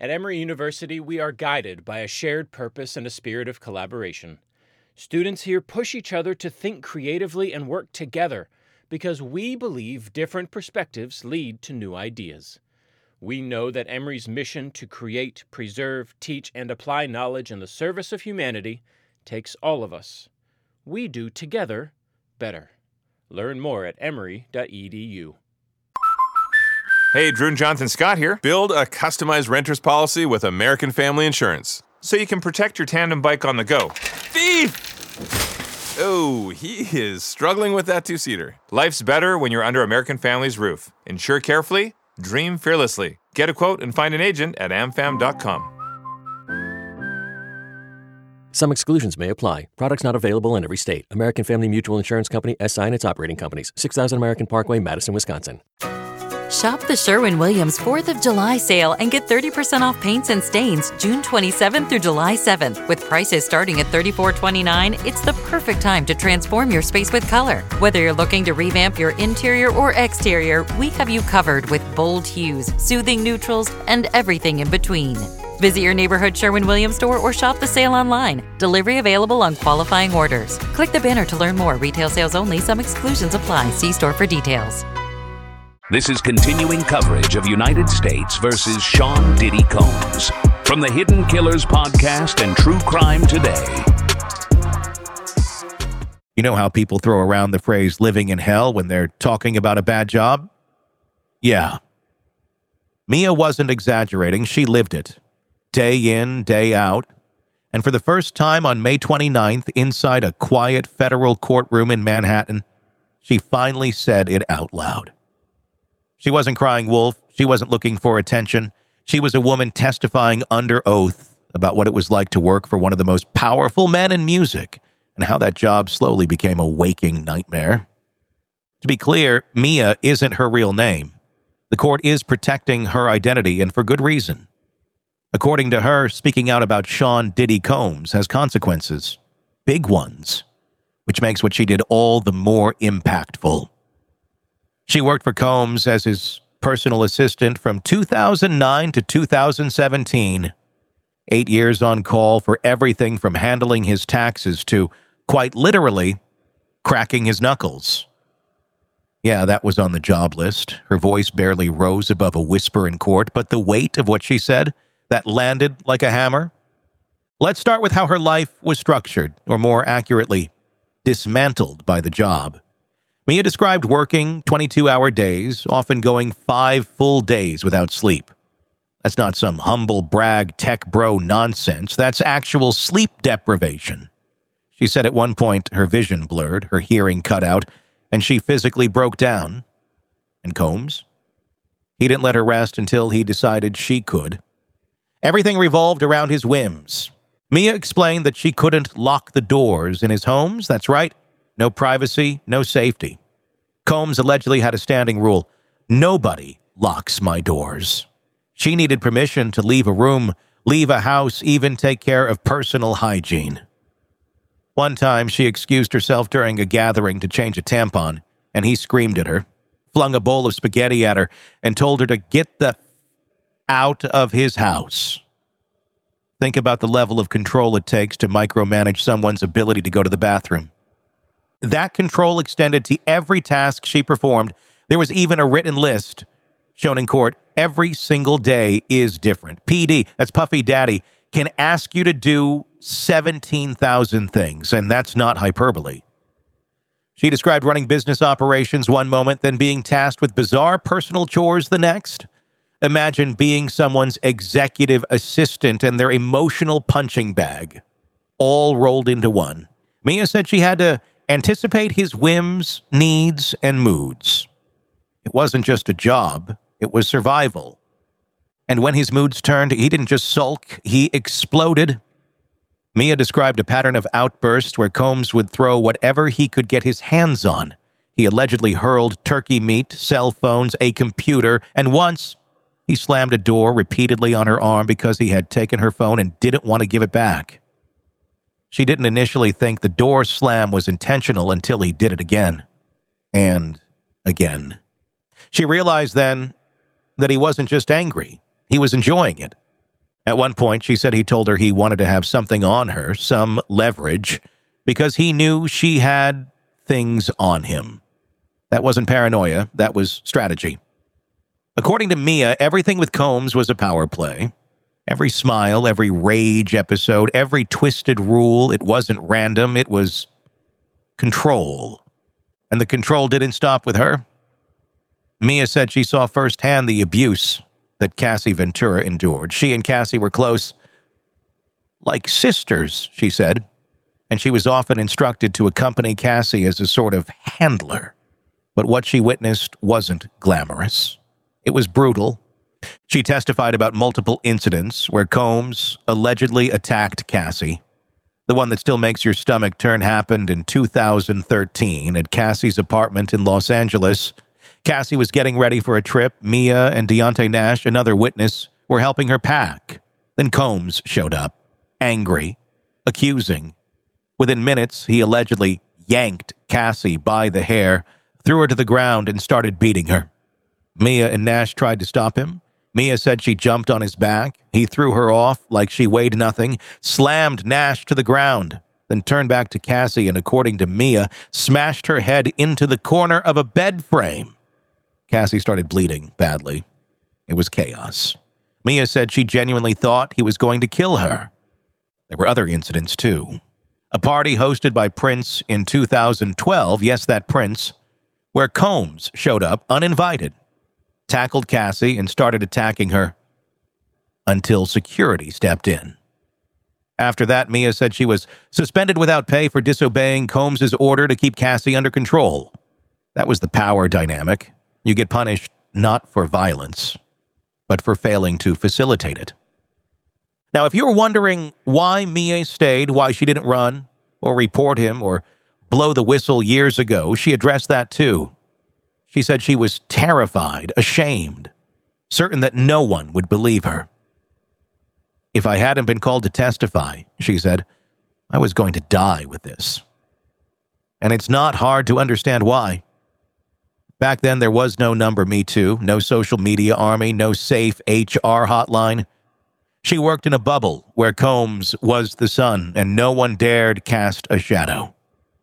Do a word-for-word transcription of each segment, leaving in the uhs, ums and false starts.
At Emory University, we are guided by a shared purpose and a spirit of collaboration. Students here push each other to think creatively and work together because we believe different perspectives lead to new ideas. We know that Emory's mission to create, preserve, teach, and apply knowledge in the service of humanity takes all of us. We do together better. Learn more at emory dot e d u. Hey, Drew and Jonathan Scott here. Build a customized renter's policy with American Family Insurance so you can protect your tandem bike on the go. Thief! Oh, he is struggling with that two-seater. Life's better when you're under American Family's roof. Insure carefully, dream fearlessly. Get a quote and find an agent at am fam dot com. Some exclusions may apply. Products not available in every state. American Family Mutual Insurance Company, S I and its operating companies. six thousand American Parkway, Madison, Wisconsin. Shop the Sherwin-Williams fourth of July sale and get thirty percent off paints and stains June twenty-seventh through July seventh. With prices starting at thirty-four twenty-nine, it's the perfect time to transform your space with color. Whether you're looking to revamp your interior or exterior, we have you covered with bold hues, soothing neutrals, and everything in between. Visit your neighborhood Sherwin-Williams store or shop the sale online. Delivery available on qualifying orders. Click the banner to learn more. Retail sales only. Some exclusions apply. See store for details. This is continuing coverage of United States versus Sean Diddy Combs from the Hidden Killers podcast and True Crime Today. You know how people throw around the phrase living in hell when they're talking about a bad job? Yeah. Mia wasn't exaggerating. She lived it. Day in, day out. And for the first time on May twenty-ninth, inside a quiet federal courtroom in Manhattan, she finally said it out loud. She wasn't crying wolf. She wasn't looking for attention. She was a woman testifying under oath about what it was like to work for one of the most powerful men in music and how that job slowly became a waking nightmare. To be clear, Mia isn't her real name. The court is protecting her identity, and for good reason. According to her, speaking out about Sean Diddy Combs has consequences. Big ones. Which makes what she did all the more impactful. She worked for Combs as his personal assistant from two thousand nine to two thousand seventeen. Eight years on call for everything from handling his taxes to, quite literally, cracking his knuckles. Yeah, that was on the job list. Her voice barely rose above a whisper in court, but the weight of what she said, that landed like a hammer. Let's start with how her life was structured, or more accurately, dismantled by the job. Mia described working twenty-two-hour days, often going five full days without sleep. That's not some humble brag tech bro nonsense. That's actual sleep deprivation. She said at one point her vision blurred, her hearing cut out, and she physically broke down. And Combs? He didn't let her rest until he decided she could. Everything revolved around his whims. Mia explained that she couldn't lock the doors in his homes. That's right. No privacy, no safety. Combs allegedly had a standing rule. Nobody locks my doors. She needed permission to leave a room, leave a house, even take care of personal hygiene. One time, she excused herself during a gathering to change a tampon, and he screamed at her, flung a bowl of spaghetti at her, and told her to get the f- out of his house. Think about the level of control it takes to micromanage someone's ability to go to the bathroom. That control extended to every task she performed. There was even a written list shown in court. Every single day is different. P D, that's Puffy Daddy, can ask you to do seventeen thousand things, and that's not hyperbole. She described running business operations one moment, then being tasked with bizarre personal chores the next. Imagine being someone's executive assistant and their emotional punching bag, all rolled into one. Mia said she had to anticipate his whims, needs, and moods. It wasn't just a job, it was survival. And when his moods turned, he didn't just sulk, he exploded. Mia described a pattern of outbursts where Combs would throw whatever he could get his hands on. He allegedly hurled turkey meat, cell phones, a computer, and once he slammed a door repeatedly on her arm because he had taken her phone and didn't want to give it back. She didn't initially think the door slam was intentional until he did it again. And again. She realized then that he wasn't just angry. He was enjoying it. At one point, she said he told her he wanted to have something on her, some leverage, because he knew she had things on him. That wasn't paranoia, that was strategy. According to Mia, everything with Combs was a power play. Every smile, every rage episode, every twisted rule, it wasn't random, it was control. And the control didn't stop with her. Mia said she saw firsthand the abuse that Cassie Ventura endured. She and Cassie were close, like sisters, she said, and she was often instructed to accompany Cassie as a sort of handler. But what she witnessed wasn't glamorous. It was brutal. She testified about multiple incidents where Combs allegedly attacked Cassie. The one that still makes your stomach turn happened in two thousand thirteen at Cassie's apartment in Los Angeles. Cassie was getting ready for a trip. Mia and Deontay Nash, another witness, were helping her pack. Then Combs showed up, angry, accusing. Within minutes, he allegedly yanked Cassie by the hair, threw her to the ground, and started beating her. Mia and Nash tried to stop him. Mia said she jumped on his back. He threw her off like she weighed nothing, slammed Nash to the ground, then turned back to Cassie and, according to Mia, smashed her head into the corner of a bed frame. Cassie started bleeding badly. It was chaos. Mia said she genuinely thought he was going to kill her. There were other incidents, too. A party hosted by Prince in two thousand twelve, yes, that Prince, where Combs showed up uninvited, tackled Cassie, and started attacking her until security stepped in. After that, Mia said she was suspended without pay for disobeying Combs' order to keep Cassie under control. That was the power dynamic. You get punished not for violence, but for failing to facilitate it. Now, if you were wondering why Mia stayed, why she didn't run, or report him, or blow the whistle years ago, she addressed that too. She said she was terrified, ashamed, certain that no one would believe her. If I hadn't been called to testify, she said, I was going to die with this. And it's not hard to understand why. Back then, there was no number Me Too, no social media army, no safe H R hotline. She worked in a bubble where Combs was the sun, and no one dared cast a shadow.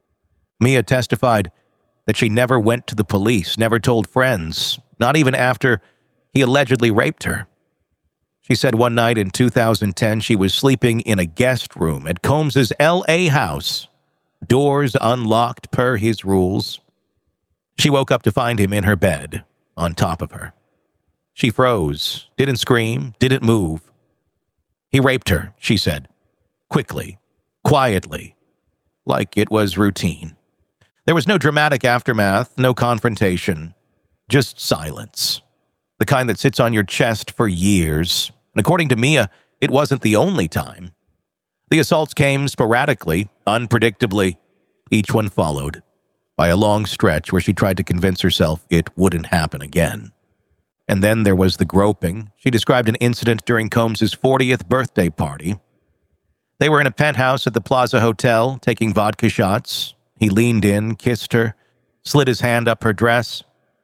Mia testified that she never went to the police, never told friends, not even after he allegedly raped her. She said one night in two thousand ten she was sleeping in a guest room at Combs' L A house, doors unlocked per his rules. She woke up to find him in her bed, on top of her. She froze, didn't scream, didn't move. He raped her, she said, quickly, quietly, like it was routine. There was no dramatic aftermath, no confrontation, just silence. The kind that sits on your chest for years. And according to Mia, it wasn't the only time. The assaults came sporadically, unpredictably. Each one followed by a long stretch where she tried to convince herself it wouldn't happen again. And then there was the groping. She described an incident during Combs' fortieth birthday party. They were in a penthouse at the Plaza Hotel, taking vodka shots. He leaned in, kissed her, slid his hand up her dress.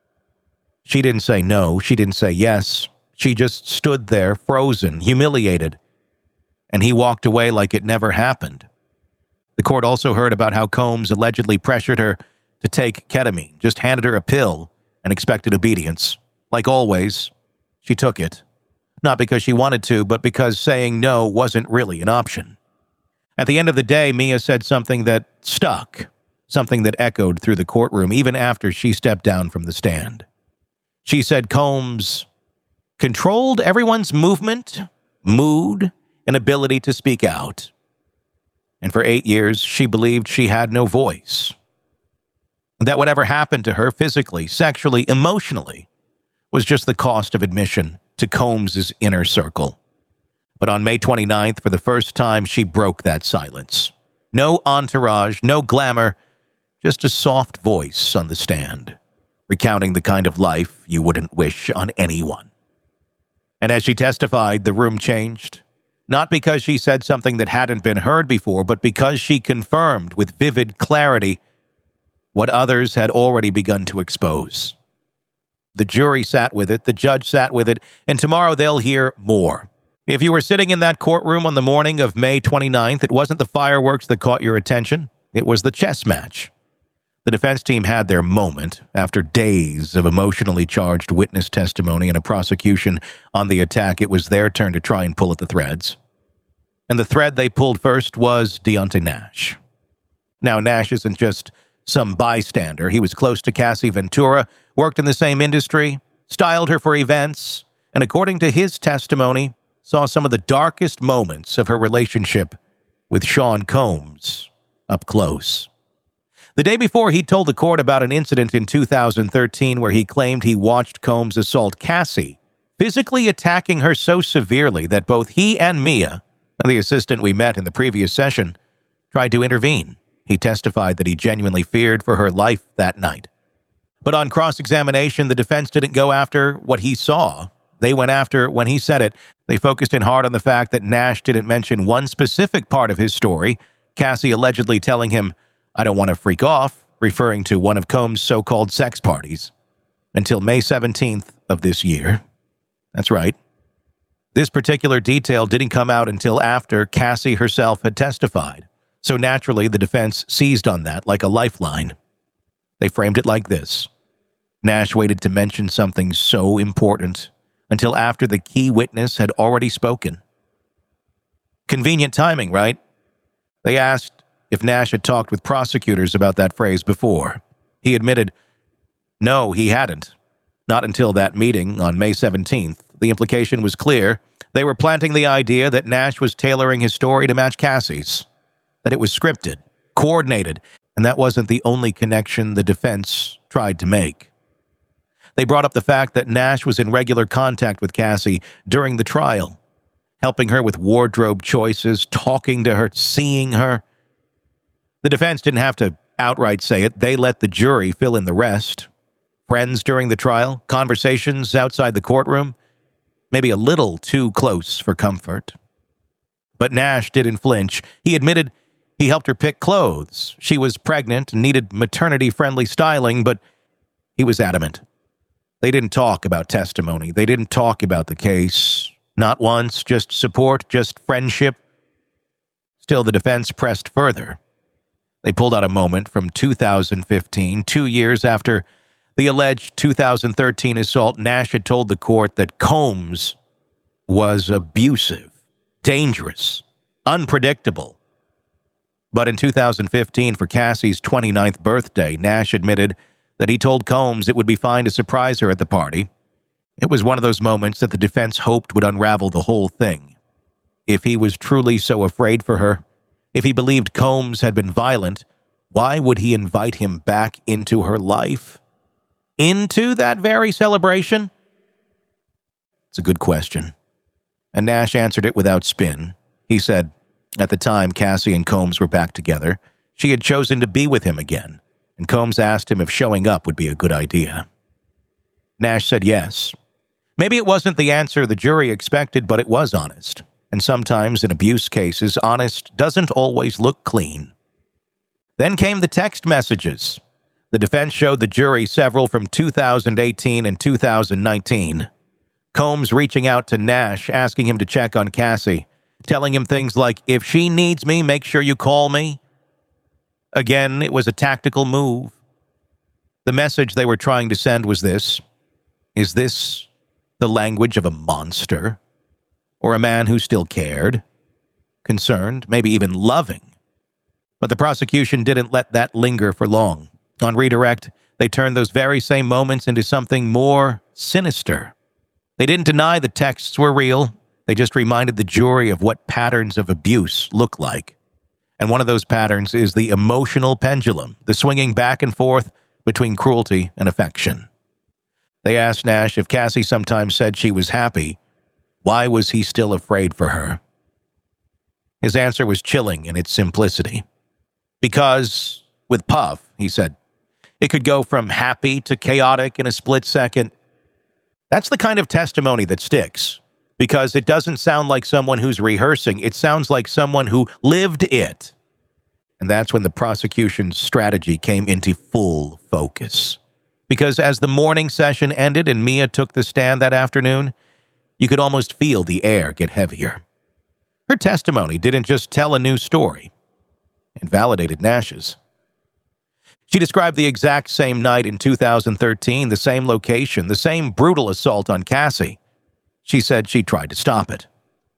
She didn't say no, she didn't say yes. She just stood there, frozen, humiliated. And he walked away like it never happened. The court also heard about how Combs allegedly pressured her to take ketamine, just handed her a pill and expected obedience. Like always, she took it. Not because she wanted to, but because saying no wasn't really an option. At the end of the day, Mia said something that stuck, something that echoed through the courtroom even after she stepped down from the stand. She said Combs controlled everyone's movement, mood, and ability to speak out. And for eight years, she believed she had no voice. That whatever happened to her physically, sexually, emotionally, was just the cost of admission to Combs' inner circle. But on May twenty-ninth, for the first time, she broke that silence. No entourage, no glamour, just a soft voice on the stand, recounting the kind of life you wouldn't wish on anyone. And as she testified, the room changed. Not because she said something that hadn't been heard before, but because she confirmed with vivid clarity what others had already begun to expose. The jury sat with it, the judge sat with it, and tomorrow they'll hear more. If you were sitting in that courtroom on the morning of May twenty-ninth, it wasn't the fireworks that caught your attention. It was the chess match. The defense team had their moment after days of emotionally charged witness testimony and a prosecution on the attack. It was their turn to try and pull at the threads. And the thread they pulled first was Deontay Nash. Now, Nash isn't just some bystander. He was close to Cassie Ventura, worked in the same industry, styled her for events, and according to his testimony, saw some of the darkest moments of her relationship with Sean Combs up close. The day before, he told the court about an incident in two thousand thirteen where he claimed he watched Combs assault Cassie, physically attacking her so severely that both he and Mia, the assistant we met in the previous session, tried to intervene. He testified that he genuinely feared for her life that night. But on cross-examination, the defense didn't go after what he saw. They went after when he said it. They focused in hard on the fact that Nash didn't mention one specific part of his story, Cassie allegedly telling him, "I don't want to freak off," referring to one of Combs' so-called sex parties, until May seventeenth of this year. That's right. This particular detail didn't come out until after Cassie herself had testified. So naturally, the defense seized on that like a lifeline. They framed it like this. Nash waited to mention something so important until after the key witness had already spoken. Convenient timing, right? They asked if Nash had talked with prosecutors about that phrase before. He admitted, no, he hadn't. Not until that meeting on May seventeenth. The implication was clear. They were planting the idea that Nash was tailoring his story to match Cassie's, that it was scripted, coordinated, and that wasn't the only connection the defense tried to make. They brought up the fact that Nash was in regular contact with Cassie during the trial, helping her with wardrobe choices, talking to her, seeing her. The defense didn't have to outright say it. They let the jury fill in the rest. Friends during the trial, conversations outside the courtroom, maybe a little too close for comfort. But Nash didn't flinch. He admitted he helped her pick clothes. She was pregnant and needed maternity-friendly styling, but he was adamant. They didn't talk about testimony. They didn't talk about the case. Not once, just support, just friendship. Still, the defense pressed further. They pulled out a moment from two thousand fifteen, two years after the alleged two thousand thirteen assault. Nash had told the court that Combs was abusive, dangerous, unpredictable. But in two thousand fifteen, for Cassie's twenty-ninth birthday, Nash admitted that he told Combs it would be fine to surprise her at the party. It was one of those moments that the defense hoped would unravel the whole thing. If he was truly so afraid for her, if he believed Combs had been violent, why would he invite him back into her life? Into that very celebration? It's a good question. And Nash answered it without spin. He said, at the time Cassie and Combs were back together, she had chosen to be with him again, and Combs asked him if showing up would be a good idea. Nash said yes. Maybe it wasn't the answer the jury expected, but it was honest. And sometimes in abuse cases, honest doesn't always look clean. Then came the text messages. The defense showed the jury several from two thousand eighteen and two thousand nineteen. Combs reaching out to Nash, asking him to check on Cassie, telling him things like, if she needs me, make sure you call me. Again, it was a tactical move. The message they were trying to send was this. Is this the language of a monster? Or a man who still cared, concerned, maybe even loving? But the prosecution didn't let that linger for long. On redirect, they turned those very same moments into something more sinister. They didn't deny the texts were real. They just reminded the jury of what patterns of abuse look like. And one of those patterns is the emotional pendulum, the swinging back and forth between cruelty and affection. They asked Nash if Cassie sometimes said she was happy, why was he still afraid for her? His answer was chilling in its simplicity. Because, with Puff, he said, it could go from happy to chaotic in a split second. That's the kind of testimony that sticks, because it doesn't sound like someone who's rehearsing. It sounds like someone who lived it. And that's when the prosecution's strategy came into full focus. Because as the morning session ended and Mia took the stand that afternoon, You could almost feel the air get heavier. Her testimony didn't just tell a new story. It validated Nash's. She described the exact same night in two thousand thirteen, the same location, the same brutal assault on Cassie. She said she tried to stop it.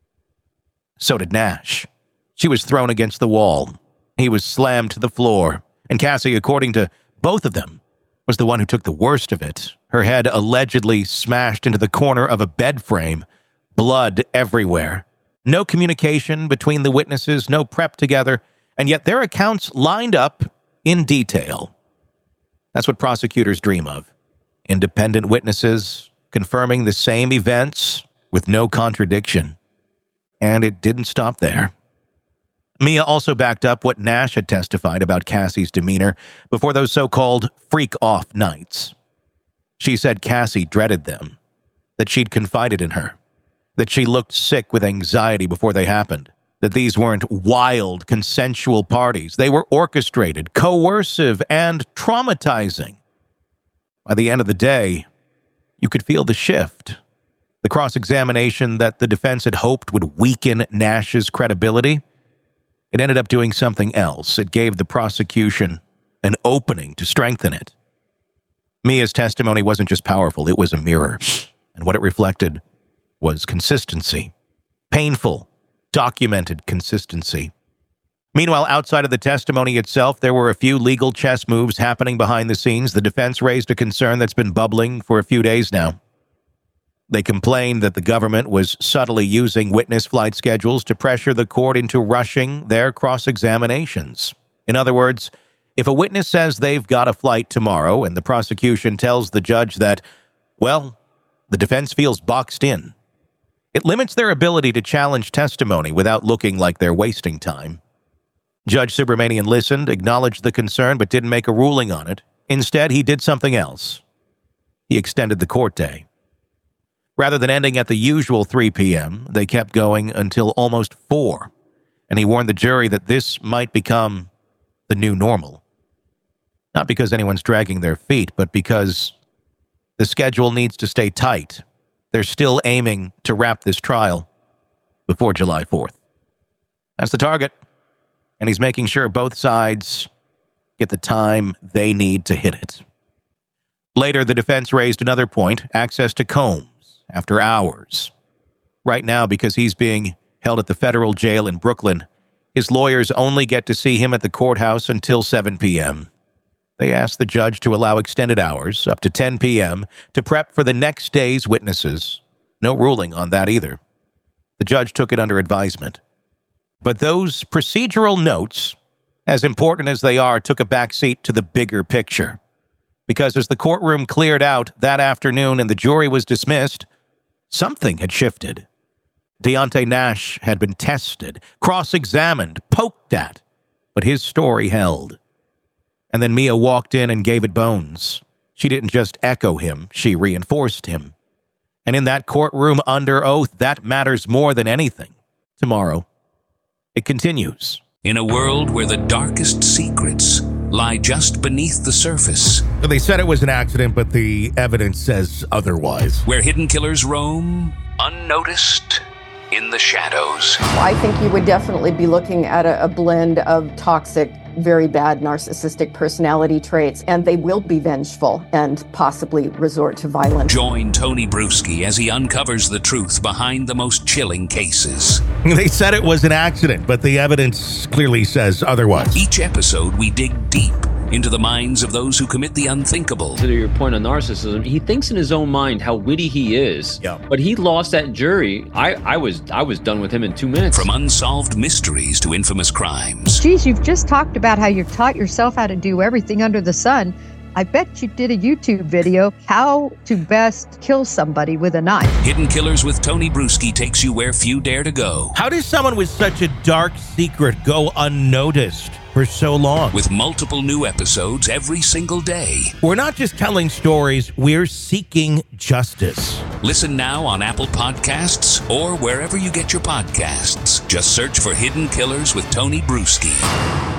So did Nash. She was thrown against the wall. He was slammed to the floor. And Cassie, according to both of them, was the one who took the worst of it. Her head allegedly smashed into the corner of a bed frame. Blood everywhere. No communication between the witnesses, no prep together, and yet their accounts lined up in detail. That's what prosecutors dream of. Independent witnesses confirming the same events with no contradiction. And it didn't stop there. Mia also backed up what Nash had testified about Cassie's demeanor before those so-called freak-off nights. She said Cassie dreaded them, that she'd confided in her, that she looked sick with anxiety before they happened, that these weren't wild, consensual parties. They were orchestrated, coercive, and traumatizing. By the end of the day, you could feel the shift. The cross-examination that the defense had hoped would weaken Nash's credibility, it ended up doing something else. It gave the prosecution an opening to strengthen it. Mia's testimony wasn't just powerful, it was a mirror. And what it reflected was consistency. Painful, documented consistency. Meanwhile, outside of the testimony itself, there were a few legal chess moves happening behind the scenes. The defense raised a concern that's been bubbling for a few days now. They complained that the government was subtly using witness flight schedules to pressure the court into rushing their cross-examinations. In other words, if a witness says they've got a flight tomorrow and the prosecution tells the judge that, well, the defense feels boxed in, it limits their ability to challenge testimony without looking like they're wasting time. Judge Subramanian listened, acknowledged the concern, but didn't make a ruling on it. Instead, he did something else. He extended the court day. Rather than ending at the usual three p.m., they kept going until almost four, and he warned the jury that this might become the new normal. Not because anyone's dragging their feet, but because the schedule needs to stay tight. They're still aiming to wrap this trial before July fourth. That's the target, and he's making sure both sides get the time they need to hit it. Later, the defense raised another point, access to Combs. After hours. Right now, because he's being held at the federal jail in Brooklyn, his lawyers only get to see him at the courthouse until seven p.m. They asked the judge to allow extended hours, up to ten p.m., to prep for the next day's witnesses. No ruling on that either. The judge took it under advisement. But those procedural notes, as important as they are, took a backseat to the bigger picture. Because as the courtroom cleared out that afternoon and the jury was dismissed, something had shifted. Deontay Nash had been tested, cross-examined, poked at, but his story held. And then Mia walked in and gave it bones. She didn't just echo him, she reinforced him. And in that courtroom under oath, that matters more than anything. Tomorrow, it continues. In a world where the darkest secrets lie just beneath the surface. They said it was an accident, but the evidence says otherwise. Where hidden killers roam, unnoticed, in the shadows. I think you would definitely be looking at a, a blend of toxic, very bad narcissistic personality traits, and they will be vengeful and possibly resort to violence. Join Tony Brueski as he uncovers the truth behind the most chilling cases. They said it was an accident, but the evidence clearly says otherwise. Each episode, we dig deep into the minds of those who commit the unthinkable. To your point on narcissism, he thinks in his own mind how witty he is. Yeah. But he lost that jury. I, I was I was done with him in two minutes. From unsolved mysteries to infamous crimes. Geez, you've just talked about how you've taught yourself how to do everything under the sun. I bet you did a YouTube video, how to best kill somebody with a knife. Hidden Killers with Tony Brueski takes you where few dare to go. How does someone with such a dark secret go unnoticed for so long? With multiple new episodes every single day. We're not just telling stories, we're seeking justice. Listen now on Apple Podcasts or wherever you get your podcasts. Just search for Hidden Killers with Tony Brueski.